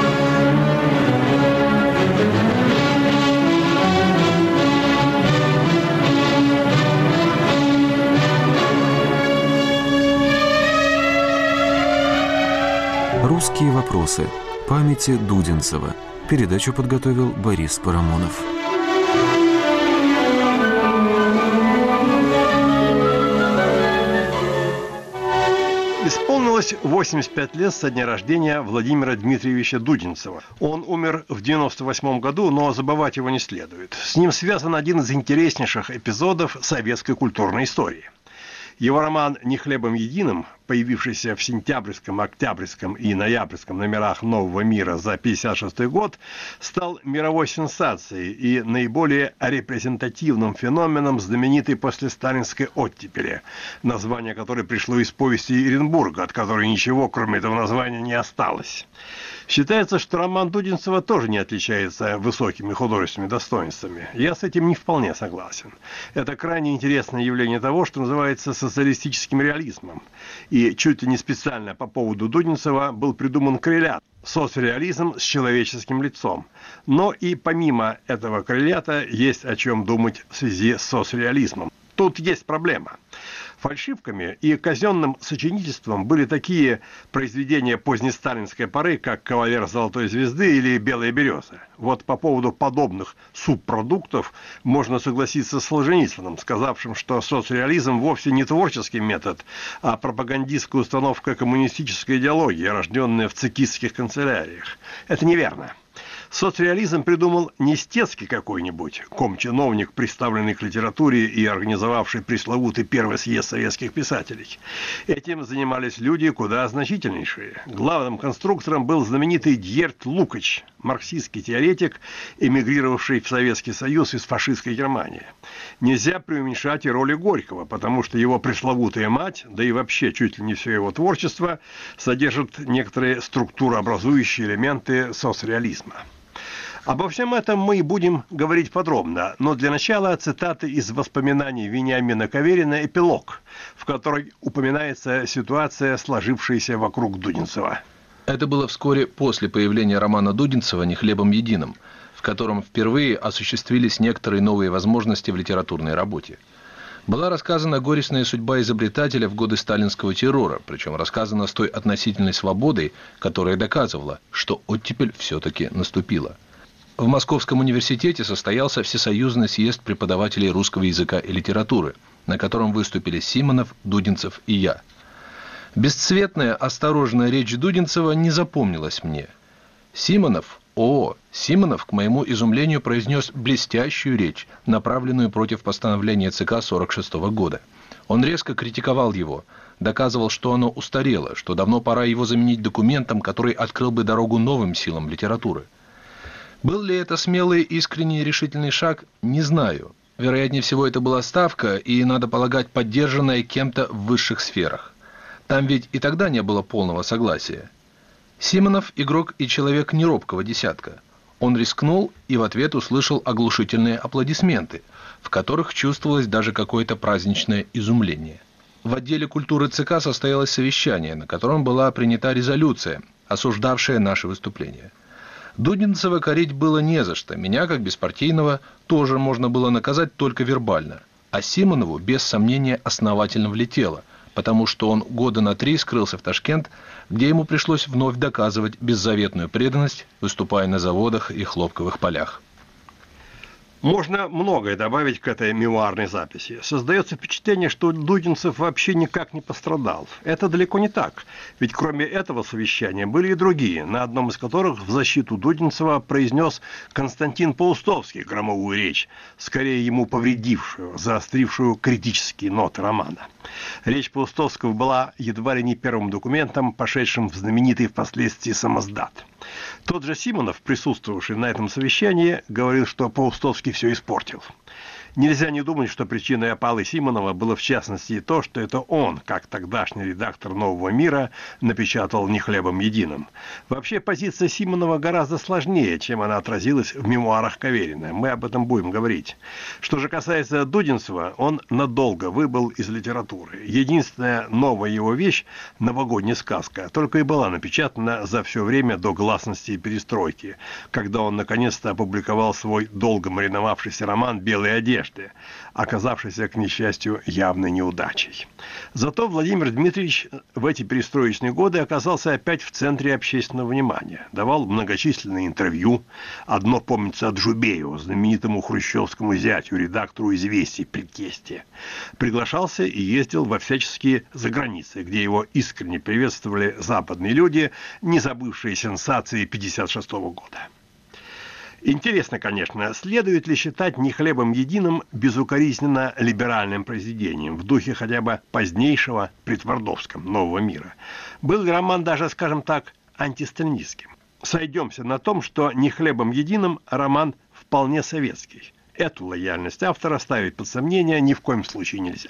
«Русские вопросы. Памяти Дудинцева». Передачу подготовил Борис Парамонов. Исполнилось восемьдесят пять лет со дня рождения Владимира Дмитриевича Дудинцева. Он умер в девяносто восьмом году, но забывать его не следует. С ним связан один из интереснейших эпизодов советской культурной истории. Его роман «Не хлебом единым», появившийся в сентябрьском, октябрьском и ноябрьском номерах «Нового мира» за пятьдесят шестой год, стал мировой сенсацией и наиболее репрезентативным феноменом знаменитой после сталинской оттепели, название которой пришло из повести Иренбурга, от которой ничего, кроме этого названия, не осталось. Считается, что роман Дудинцева тоже не отличается высокими художественными достоинствами. Я с этим не вполне согласен. Это крайне интересное явление того, что называется социалистическим реализмом. И чуть ли не специально по поводу Дудинцева был придуман коррелят – соцреализм с человеческим лицом. Но и помимо этого коррелята есть о чем думать в связи с соцреализмом. Тут есть проблема. Фальшивками и казенным сочинительством были такие произведения позднесталинской поры, как «Кавалер Золотой Звезды» или «Белая береза». Вот по поводу подобных субпродуктов можно согласиться с Солженицыным, сказавшим, что соцреализм вовсе не творческий метод, а пропагандистская установка коммунистической идеологии, рожденная в цекистских канцеляриях. Это неверно. Соцреализм придумал не Стецкий какой-нибудь, комчиновник, приставленный к литературе и организовавший пресловутый первый съезд советских писателей. Этим занимались люди куда значительнейшие. Главным конструктором был знаменитый Дьерт Лукач, марксистский теоретик, эмигрировавший в Советский Союз из фашистской Германии. Нельзя преуменьшать и роли Горького, потому что его пресловутая мать, да и вообще чуть ли не все его творчество, содержит некоторые структурообразующие элементы соцреализма. Обо всем этом мы и будем говорить подробно, но для начала цитаты из воспоминаний Вениамина Каверина «Эпилог», в которой упоминается ситуация, сложившаяся вокруг Дудинцева. Это было вскоре после появления романа Дудинцева «Не хлебом единым», в котором впервые осуществились некоторые новые возможности в литературной работе. Была рассказана горестная судьба изобретателя в годы сталинского террора, причем рассказана с той относительной свободой, которая доказывала, что оттепель все-таки наступила. В Московском университете состоялся Всесоюзный съезд преподавателей русского языка и литературы, на котором выступили Симонов, Дудинцев и я. Бесцветная, осторожная речь Дудинцева не запомнилась мне. Симонов, о, Симонов, к моему изумлению, произнес блестящую речь, направленную против постановления ЦК сорок шестого года. Он резко критиковал его, доказывал, что оно устарело, что давно пора его заменить документом, который открыл бы дорогу новым силам литературы. Был ли это смелый, искренний и решительный шаг, не знаю. Вероятнее всего, это была ставка, и, надо полагать, поддержанная кем-то в высших сферах. Там ведь и тогда не было полного согласия. Симонов – игрок и человек неробкого десятка. Он рискнул и в ответ услышал оглушительные аплодисменты, в которых чувствовалось даже какое-то праздничное изумление. В отделе культуры ЦК состоялось совещание, на котором была принята резолюция, осуждавшая наши выступления. Дудинцева корить было не за что, меня, как беспартийного, тоже можно было наказать только вербально, а Симонову, без сомнения, основательно влетело, потому что он года на три скрылся в Ташкент, где ему пришлось вновь доказывать беззаветную преданность, выступая на заводах и хлопковых полях. Можно многое добавить к этой мемуарной записи. Создается впечатление, что Дудинцев вообще никак не пострадал. Это далеко не так. Ведь кроме этого совещания были и другие, на одном из которых в защиту Дудинцева произнес Константин Паустовский громовую речь, скорее ему повредившую, заострившую критические ноты романа. Речь Паустовского была едва ли не первым документом, пошедшим в знаменитый впоследствии самоздат. Тот же Симонов, присутствовавший на этом совещании, говорил, что Паустовский все испортил. Нельзя не думать, что причиной опалы Симонова было в частности и то, что это он, как тогдашний редактор «Нового мира», напечатал «Не хлебом единым». Вообще позиция Симонова гораздо сложнее, чем она отразилась в мемуарах Каверина. Мы об этом будем говорить. Что же касается Дудинцева, он надолго выбыл из литературы. Единственная новая его вещь – новогодняя сказка, только и была напечатана за все время до гласности и перестройки, когда он наконец-то опубликовал свой долго мариновавшийся роман «Белые одежды», оказавшийся, к несчастью, явной неудачей. Зато Владимир Дмитриевич в эти перестроечные годы оказался опять в центре общественного внимания. Давал многочисленные интервью. Одно помнится от Жубеева, знаменитому хрущевскому зятю, редактору «Известий» при Тесте. Приглашался и ездил во всяческие заграницы, где его искренне приветствовали западные люди, не забывшие сенсации пятьдесят шестого года. Интересно, конечно, следует ли считать «Не хлебом единым» безукоризненно либеральным произведением в духе хотя бы позднейшего при Твардовском «Нового мира». Был ли роман даже, скажем так, антисталинистским? Сойдемся на том, что «Не хлебом единым» роман вполне советский. Эту лояльность автора ставить под сомнение ни в коем случае нельзя.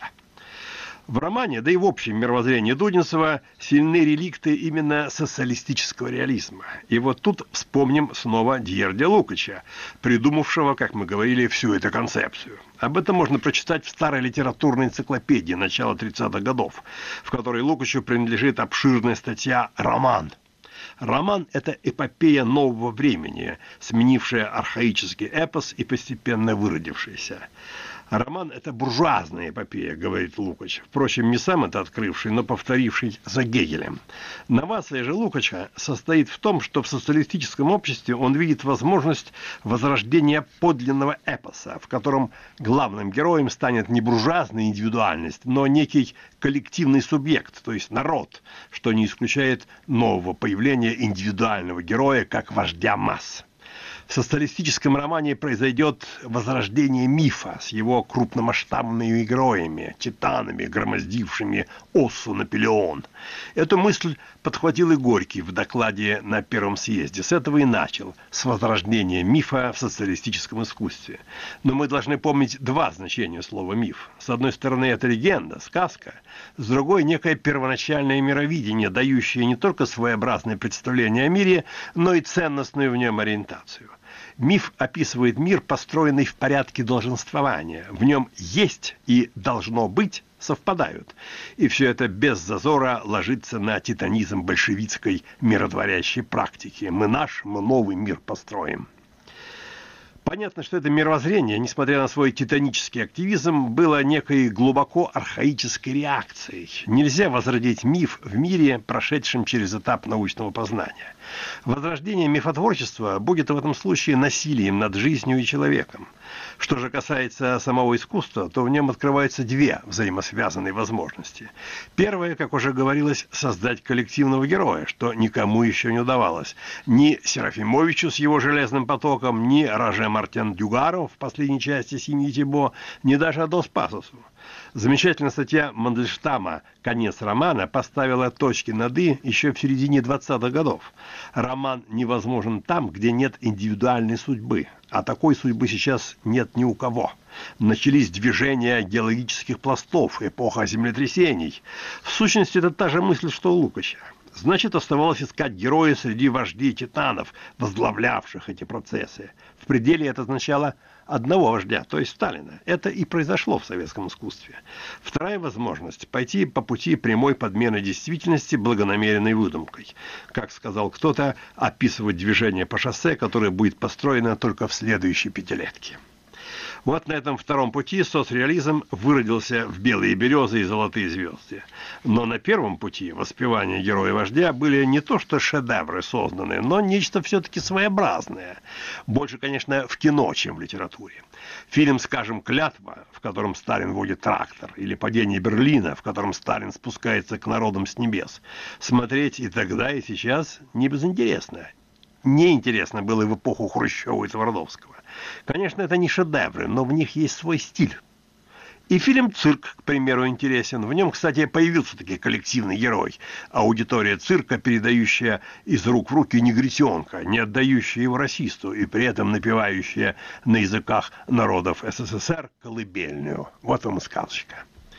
В романе, да и в общем мировоззрении Дудинцева, сильны реликты именно социалистического реализма. И вот тут вспомним снова Дьердя Лукача, придумавшего, как мы говорили, всю эту концепцию. Об этом можно прочитать в старой литературной энциклопедии начала тридцатых годов, в которой Лукачу принадлежит обширная статья «Роман». Роман – это эпопея нового времени, сменившая архаический эпос и постепенно выродившаяся. Роман – это буржуазная эпопея, говорит Лукач. Впрочем, не сам это открывший, но повторивший за Гегелем. Новация же Лукача состоит в том, что в социалистическом обществе он видит возможность возрождения подлинного эпоса, в котором главным героем станет не буржуазная индивидуальность, но некий коллективный субъект, то есть народ, что не исключает нового появления индивидуального героя как вождя масс. В социалистическом романе произойдет возрождение мифа с его крупномасштабными героями, титанами, громоздившими Оссу Наполеон. Эту мысль подхватил и Горький в докладе на Первом съезде. С этого и начал, с возрождения мифа в социалистическом искусстве. Но мы должны помнить два значения слова «миф». С одной стороны, это легенда, сказка. С другой, некое первоначальное мировидение, дающее не только своеобразное представление о мире, но и ценностную в нем ориентацию. Миф описывает мир, построенный в порядке долженствования. В нем есть и должно быть совпадают. И все это без зазора ложится на титанизм большевистской миротворящей практики. Мы наш, мы новый мир построим. Понятно, что это мировоззрение, несмотря на свой титанический активизм, было некой глубоко архаической реакцией. Нельзя возродить миф в мире, прошедшем через этап научного познания. Возрождение мифотворчества будет в этом случае насилием над жизнью и человеком. Что же касается самого искусства, то в нем открываются две взаимосвязанные возможности. Первая, как уже говорилось, создать коллективного героя, что никому еще не удавалось. Ни Серафимовичу с его железным потоком, ни Роже Мартен Дюгаро в последней части «Семьи Тибо», ни даже Адос Пасосу. Замечательная статья Мандельштама «Конец романа» поставила точки над «и» еще в середине двадцатых годов. Роман невозможен там, где нет индивидуальной судьбы. А такой судьбы сейчас нет ни у кого. Начались движения геологических пластов, эпоха землетрясений. В сущности, это та же мысль, что у Лукача. Значит, оставалось искать героя среди вождей титанов, возглавлявших эти процессы. В пределе это означало одного вождя, то есть Сталина. Это и произошло в советском искусстве. Вторая возможность – пойти по пути прямой подмены действительности благонамеренной выдумкой. Как сказал кто-то, описывать движение по шоссе, которое будет построено только в следующей пятилетке. Вот на этом втором пути соцреализм выродился в белые березы и золотые звезды. Но на первом пути воспевания героя-вождя были не то что шедевры созданы, но нечто все-таки своеобразное. Больше, конечно, в кино, чем в литературе. Фильм, скажем, «Клятва», в котором Сталин водит трактор, или «Падение Берлина», в котором Сталин спускается к народам с небес. Смотреть и тогда, и сейчас не безинтересно. Неинтересно было в эпоху Хрущева и Твардовского. Конечно, это не шедевры, но в них есть свой стиль. И фильм «Цирк», к примеру, интересен. В нем, кстати, появился таки коллективный герой. Аудитория цирка, передающая из рук в руки негритенка, не отдающая его расисту и при этом напевающая на языках народов СССР колыбельную. Вот вам и сказочка.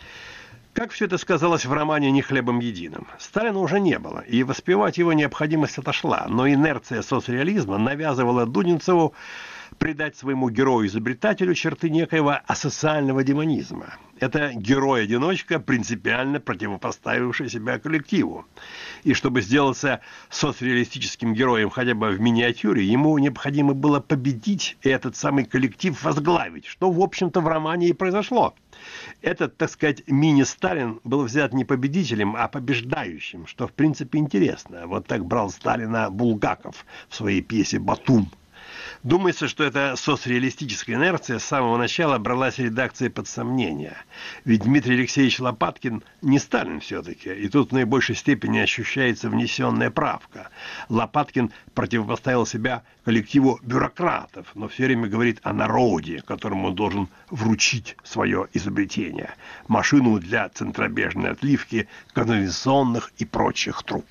Как все это сказалось в романе «Не хлебом единым». Сталина уже не было, и воспевать его необходимость отошла, но инерция соцреализма навязывала Дудинцеву придать своему герою-изобретателю черты некоего асоциального демонизма. Это герой-одиночка, принципиально противопоставивший себя коллективу. И чтобы сделаться соцреалистическим героем хотя бы в миниатюре, ему необходимо было победить и этот самый коллектив возглавить, что, в общем-то, в романе и произошло. Этот, так сказать, мини-Сталин был взят не победителем, а побеждающим, что, в принципе, интересно. Вот так брал Сталина Булгаков в своей пьесе «Батум». Думается, что эта соцреалистическая инерция с самого начала бралась редакцией под сомнение. Ведь Дмитрий Алексеевич Лопаткин не Сталин все-таки, и тут в наибольшей степени ощущается внесенная правка. Лопаткин противопоставил себя коллективу бюрократов, но все время говорит о народе, которому он должен вручить свое изобретение. Машину для центробежной отливки канализационных и прочих труб.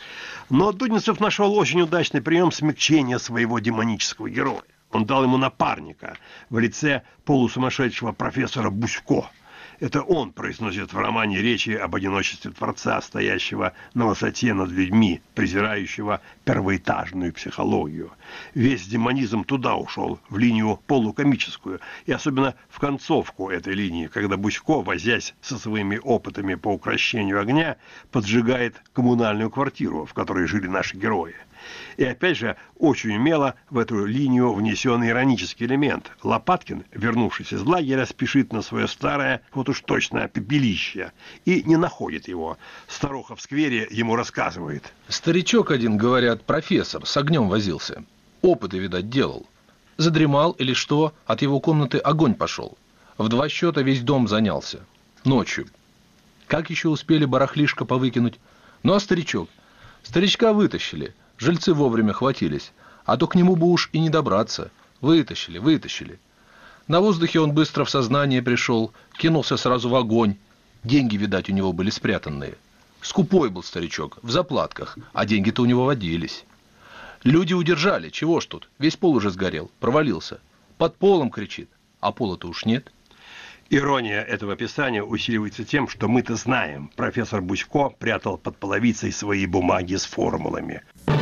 Но Дудинцев нашел очень удачный прием смягчения своего демонического героя. Он дал ему напарника в лице полусумасшедшего профессора Бусько. Это он произносит в романе речи об одиночестве Творца, стоящего на высоте над людьми, презирающего первоэтажную психологию. Весь демонизм туда ушел, в линию полукомическую, и особенно в концовку этой линии, когда Бусько, возясь со своими опытами по укрощению огня, поджигает коммунальную квартиру, в которой жили наши герои. И опять же, очень умело в эту линию внесен иронический элемент. Лопаткин, вернувшись из лагеря, спешит на свое старое, вот уж точно, пепелище, и не находит его. Старуха в сквере ему рассказывает. Старичок один, говорят, профессор, с огнем возился. Опыты, видать, делал. Задремал или что, от его комнаты огонь пошел. В два счета весь дом занялся. Ночью. Как еще успели барахлишко повыкинуть? Ну а старичок? Старичка вытащили. Жильцы вовремя хватились, а то к нему бы уж и не добраться. Вытащили, вытащили. На воздухе он быстро в сознание пришел, кинулся сразу в огонь. Деньги, видать, у него были спрятанные. Скупой был старичок, в заплатках, а деньги-то у него водились. Люди удержали, чего ж тут, весь пол уже сгорел, провалился. Под полом кричит, а пола-то уж нет. Ирония этого описания усиливается тем, что мы-то знаем, профессор Бусько прятал под половицей свои бумаги с формулами.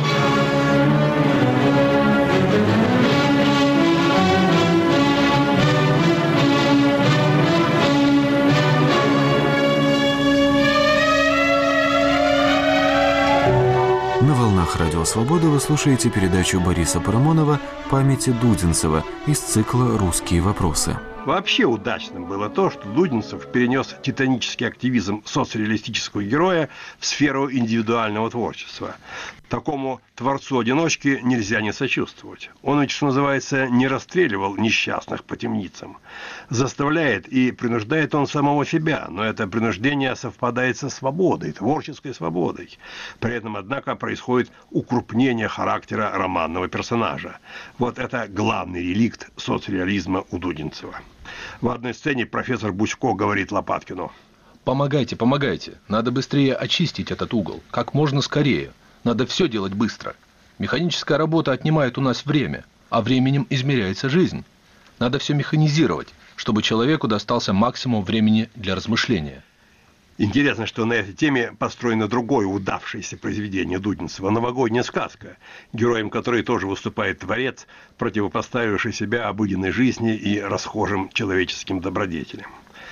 На волнах Радио Свобода вы слушаете передачу Бориса Парамонова «Памяти Дудинцева» из цикла «Русские вопросы». Вообще удачным было то, что Дудинцев перенес титанический активизм соцреалистического героя в сферу индивидуального творчества. Такому творцу-одиночке нельзя не сочувствовать. Он ведь, что называется, не расстреливал несчастных по темницам. Заставляет и принуждает он самого себя, но это принуждение совпадает со свободой, творческой свободой. При этом, однако, происходит укрупнение характера романного персонажа. Вот это главный реликт соцреализма у Дудинцева. В одной сцене профессор Бучко говорит Лопаткину: «Помогайте, помогайте. Надо быстрее очистить этот угол. Как можно скорее. Надо все делать быстро. Механическая работа отнимает у нас время, а временем измеряется жизнь. Надо все механизировать, чтобы человеку достался максимум времени для размышления». Интересно, что на этой теме построено другое удавшееся произведение Дудинцева «Новогодняя сказка», героем которой тоже выступает творец, противопоставивший себя обыденной жизни и расхожим человеческим добродетелям.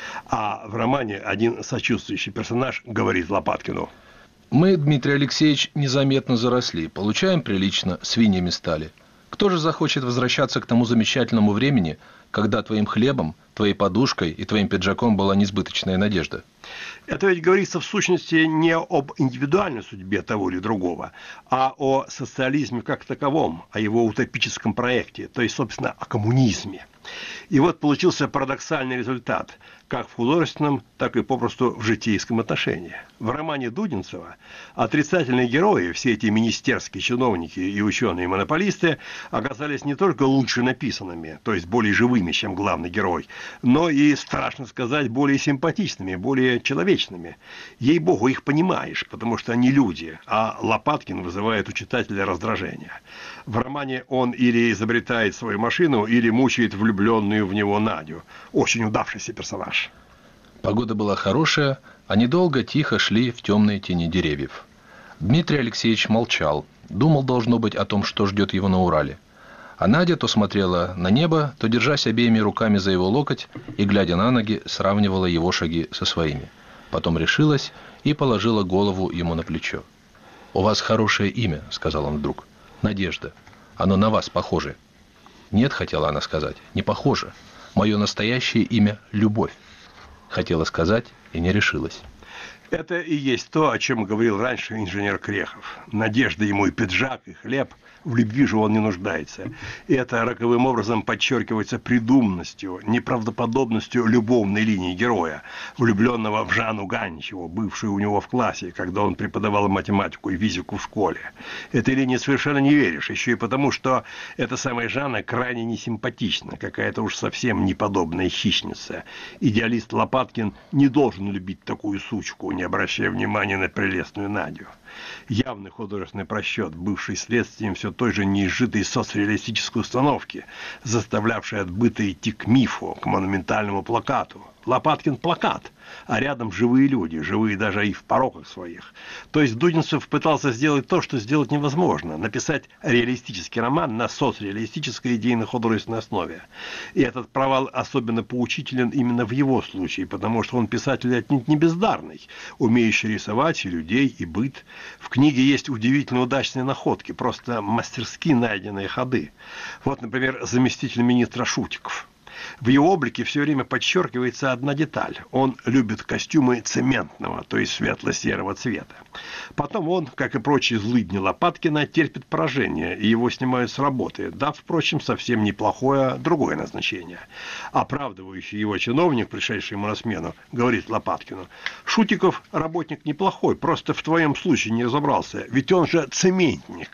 А в романе один сочувствующий персонаж говорит Лопаткину: «Мы, Дмитрий Алексеевич, незаметно заросли, получаем прилично, свиньями стали. Кто же захочет возвращаться к тому замечательному времени, когда твоим хлебом, твоей подушкой и твоим пиджаком была несбыточная надежда?» Это ведь говорится в сущности не об индивидуальной судьбе того или другого, а о социализме как таковом, о его утопическом проекте, то есть, собственно, о коммунизме. И вот получился парадоксальный результат, как в художественном, так и попросту в житейском отношении. В романе Дудинцева отрицательные герои, все эти министерские чиновники и ученые-монополисты, оказались не только лучше написанными, то есть более живыми, чем главный герой, но и, страшно сказать, более симпатичными, более человечными. Ей-богу, их понимаешь, потому что они люди, а Лопаткин вызывает у читателя раздражение. В романе он или изобретает свою машину, или мучает влюбленную в него Надю. Очень удавшийся персонаж. Погода была хорошая, они долго тихо шли в темной тени деревьев. Дмитрий Алексеевич молчал, думал, должно быть, о том, что ждет его на Урале. А Надя то смотрела на небо, то, держась обеими руками за его локоть и, глядя на ноги, сравнивала его шаги со своими. Потом решилась и положила голову ему на плечо. «У вас хорошее имя», — сказал он вдруг. «Надежда. Оно на вас похоже». «Нет», — хотела она сказать, — «не похоже. Мое настоящее имя — Любовь». Хотела сказать и не решилась. Это и есть то, о чем говорил раньше инженер Крехов. Надежда ему и пиджак, и хлеб. В любви же он не нуждается. И это роковым образом подчеркивается придуманностью, неправдоподобностью любовной линии героя, влюбленного в Жанну Ганичеву, бывшую у него в классе, когда он преподавал математику и физику в школе. Этой линии совершенно не веришь, еще и потому, что эта самая Жанна крайне несимпатична, какая-то уж совсем неподобная хищница. Идеалист Лопаткин не должен любить такую сучку, не обращая внимания на прелестную Надю. Явный художественный просчет, бывший следствием все той же неизжитой соцреалистической установки, заставлявшей отбыто идти к мифу, к монументальному плакату. Лопаткин плакат, а рядом живые люди, живые даже и в пороках своих. То есть Дудинцев пытался сделать то, что сделать невозможно, написать реалистический роман на соцреалистической идейно-художественной основе. И этот провал особенно поучителен именно в его случае, потому что он писатель отнюдь не бездарный, умеющий рисовать и людей, и быт. В книге есть удивительно удачные находки, просто мастерски найденные ходы. Вот, например, заместитель министра Шутиков. В его облике все время подчеркивается одна деталь. Он любит костюмы цементного, то есть светло-серого цвета. Потом он, как и прочие злыдни Лопаткина, терпит поражение, и его снимают с работы, дав, впрочем, совсем неплохое другое назначение. Оправдывающий его чиновник, пришедший ему на смену, говорит Лопаткину: «Шутиков работник неплохой, просто в твоем случае не разобрался, ведь он же цементник».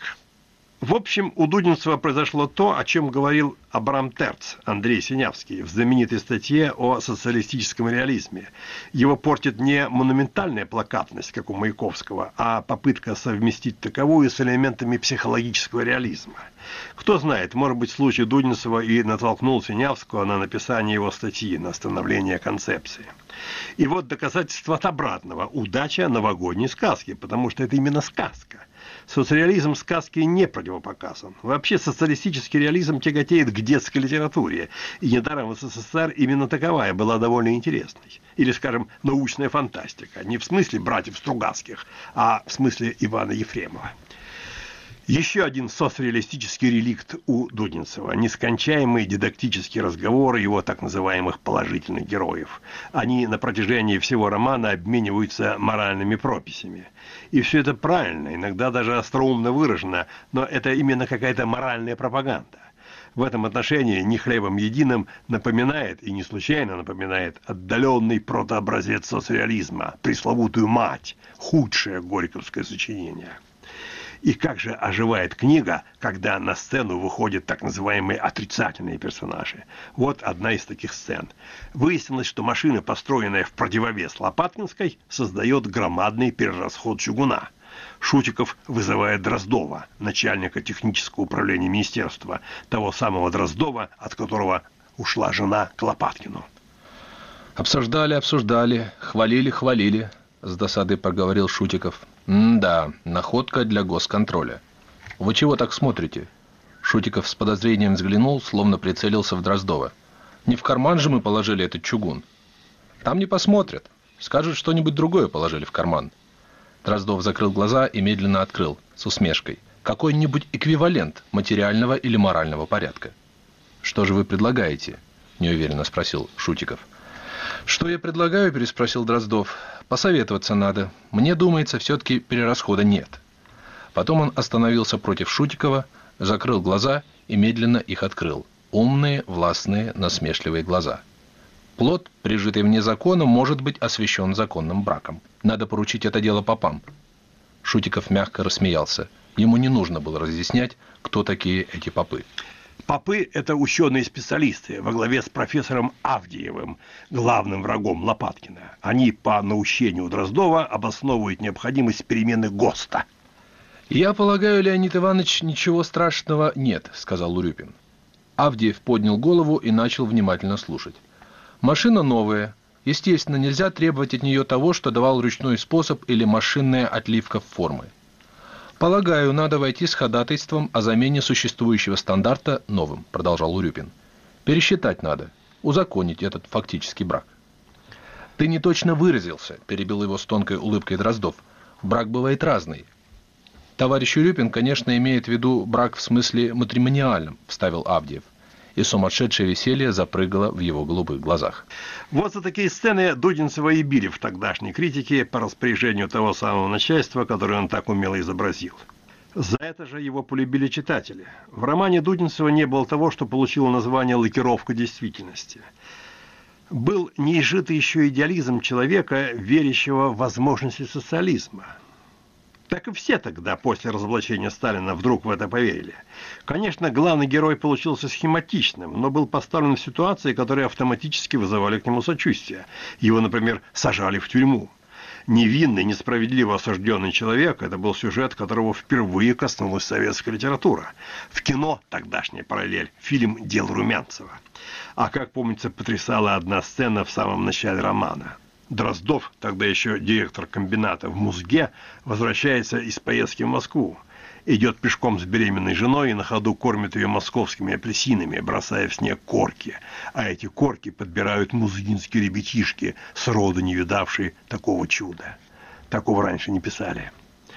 В общем, у Дудинцева произошло то, о чем говорил Абрам Терц, Андрей Синявский, в знаменитой статье о социалистическом реализме. Его портит не монументальная плакатность, как у Маяковского, а попытка совместить таковую с элементами психологического реализма. Кто знает, может быть, случай Дудинцева и натолкнул Синявского на написание его статьи, на становление концепции. И вот доказательство от обратного – удача новогодней сказки, потому что это именно сказка. Соцреализм сказки не противопоказан. Вообще социалистический реализм тяготеет к детской литературе, и недаром в СССР именно таковая была довольно интересной. Или, скажем, научная фантастика, не в смысле братьев Стругацких, а в смысле Ивана Ефремова. Еще один соцреалистический реликт у Дудинцева – нескончаемые дидактические разговоры его так называемых положительных героев. Они на протяжении всего романа обмениваются моральными прописями. И все это правильно, иногда даже остроумно выражено, но это именно какая-то моральная пропаганда. В этом отношении «Не хлебом единым» напоминает, и не случайно напоминает, отдаленный протообразец соцреализма, пресловутую «Мать», худшее горьковское сочинение. И как же оживает книга, когда на сцену выходят так называемые отрицательные персонажи. Вот одна из таких сцен. Выяснилось, что машина, построенная в противовес Лопаткинской, создает громадный перерасход чугуна. Шутиков вызывает Дроздова, начальника технического управления министерства, того самого Дроздова, от которого ушла жена к Лопаткину. Обсуждали, обсуждали, хвалили, хвалили, с досадой проговорил Шутиков. М-да, находка для госконтроля. Вы чего так смотрите? Шутиков с подозрением взглянул, словно прицелился в Дроздова. Не в карман же мы положили этот чугун. Там не посмотрят. Скажут, что-нибудь другое положили в карман. Дроздов закрыл глаза и медленно открыл, с усмешкой. Какой-нибудь эквивалент материального или морального порядка. Что же вы предлагаете? Неуверенно спросил Шутиков. «Что я предлагаю?» – переспросил Дроздов. «Посоветоваться надо. Мне думается, все-таки перерасхода нет». Потом он остановился против Шутикова, закрыл глаза и медленно их открыл. Умные, властные, насмешливые глаза. Плод, прижитый вне закона, может быть освящен законным браком. Надо поручить это дело попам. Шутиков мягко рассмеялся. Ему не нужно было разъяснять, кто такие эти попы. Попы – это ученые-специалисты во главе с профессором Авдеевым, главным врагом Лопаткина. Они по наущению Дроздова обосновывают необходимость перемены ГОСТа. «Я полагаю, Леонид Иванович, ничего страшного нет», – сказал Урюпин. Авдеев поднял голову и начал внимательно слушать. «Машина новая. Естественно, нельзя требовать от нее того, что давал ручной способ или машинная отливка формы. «Полагаю, надо войти с ходатайством о замене существующего стандарта новым», – продолжал Урюпин. «Пересчитать надо, узаконить этот фактический брак». «Ты не точно выразился», – перебил его с тонкой улыбкой Дроздов. «Брак бывает разный». «Товарищ Урюпин, конечно, имеет в виду брак в смысле матримониальном», – вставил Авдеев. И сумасшедшее веселье запрыгало в его голубых глазах. Вот за такие сцены Дудинцева и били в тогдашней критике по распоряжению того самого начальства, которое он так умело изобразил. За это же его полюбили читатели. В романе Дудинцева не было того, что получило название «лакировка действительности». Был неизжитый еще идеализм человека, верящего в возможности социализма. Так и все тогда, после разоблачения Сталина, вдруг в это поверили. Конечно, главный герой получился схематичным, но был поставлен в ситуации, которые автоматически вызывали к нему сочувствие. Его, например, сажали в тюрьму. Невинный, несправедливо осужденный человек – это был сюжет, которого впервые коснулась советская литература. В кино тогдашняя параллель – фильм «Дело Румянцева». А как помнится, потрясала одна сцена в самом начале романа. Дроздов, тогда еще директор комбината в Музге, возвращается из поездки в Москву. Идет пешком с беременной женой и на ходу кормит ее московскими апельсинами, бросая в снег корки. А эти корки подбирают музыкинские ребятишки, сроду не видавшие такого чуда. Такого раньше не писали.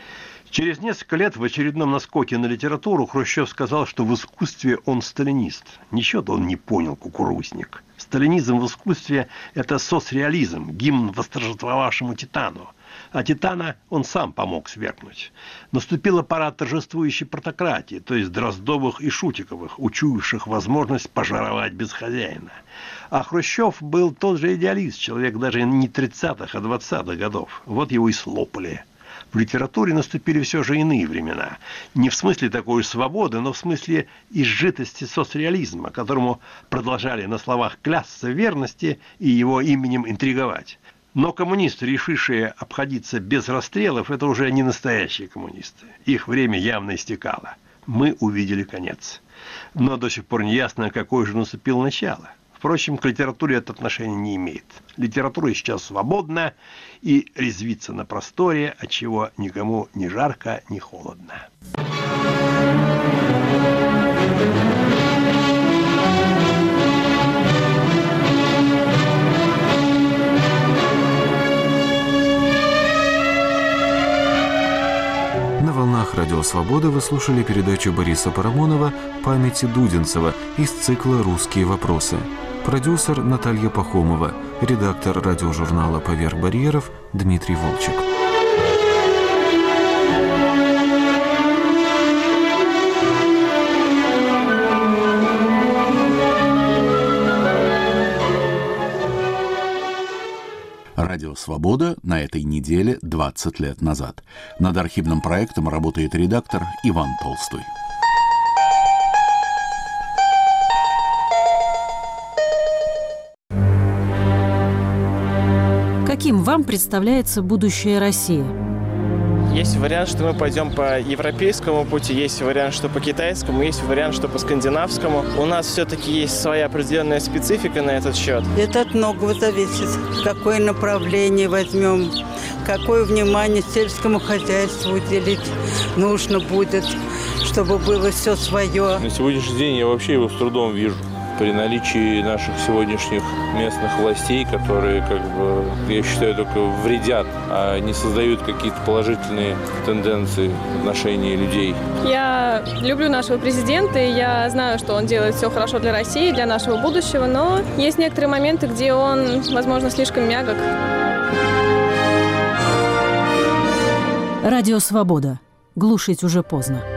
Через несколько лет в очередном наскоке на литературу Хрущев сказал, что в искусстве он сталинист. Ничего-то он не понял, кукурузник. Сталинизм в искусстве – это соцреализм, гимн восторжествовавшему Титану. А Титана он сам помог свергнуть. Наступила пора торжествующей протократии, то есть Дроздовых и Шутиковых, учуявших возможность пожаровать без хозяина. А Хрущев был тот же идеалист, человек даже не тридцатых, а двадцатых годов. Вот его и слопали. В литературе наступили все же иные времена. Не в смысле такой свободы, но в смысле изжитости соцреализма, которому продолжали на словах клясться в верности и его именем интриговать. Но коммунисты, решившие обходиться без расстрелов, это уже не настоящие коммунисты. Их время явно истекало. Мы увидели конец. Но до сих пор не ясно, какое же наступило начало. Впрочем, к литературе это отношение не имеет. Литература сейчас свободна и резвится на просторе, отчего никому ни жарко, ни холодно. На волнах радио «Свобода» вы слушали передачу Бориса Парамонова «Памяти Дудинцева» из цикла «Русские вопросы». Продюсер Наталья Пахомова, редактор радиожурнала «Поверх барьеров» Дмитрий Волчек. Радио «Свобода» на этой неделе двадцать лет назад. Над архивным проектом работает редактор Иван Толстой. Каким вам представляется будущее России? Есть вариант, что мы пойдем по европейскому пути, есть вариант, что по китайскому, есть вариант, что по скандинавскому. У нас все-таки есть своя определенная специфика на этот счет. Это от многого зависит. Какое направление возьмем, какое внимание сельскому хозяйству уделить нужно будет, чтобы было все свое. На сегодняшний день я вообще его с трудом вижу. При наличии наших сегодняшних местных властей, которые, как бы, я считаю, только вредят, а не создают какие-то положительные тенденции в отношении людей. Я люблю нашего президента, и я знаю, что он делает все хорошо для России, для нашего будущего, но есть некоторые моменты, где он, возможно, слишком мягок. Радио «Свобода». Глушить уже поздно.